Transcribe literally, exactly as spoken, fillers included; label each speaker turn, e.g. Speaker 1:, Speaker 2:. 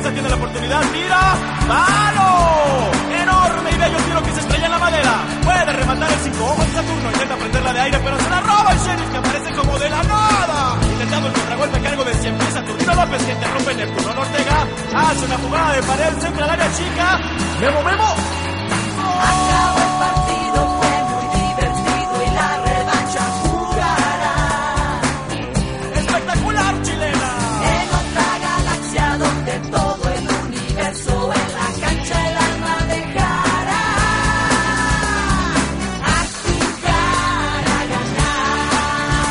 Speaker 1: Esta tiene la oportunidad, tira, ¡palo! Enorme y bello tiro que se estrella en la madera. Puede rematar el cinco ojos Saturno, intenta prenderla de aire, pero se la roba el Sheriff, que aparece como de la nada. Intentando el contragolpe a cargo de cien pies Saturnino López, que interrumpe Neptuno Ortega. Hace una jugada de pared, centra al área chica. Memo, Memo. ¡Oh!